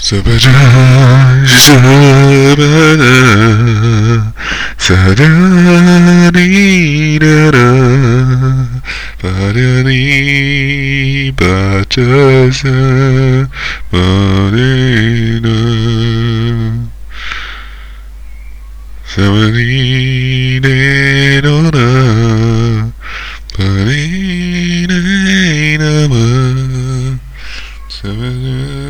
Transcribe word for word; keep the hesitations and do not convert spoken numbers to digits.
Sabada, sabada, sadadidada, badadi, batasa, badida, sabadidada, badidada, sabada.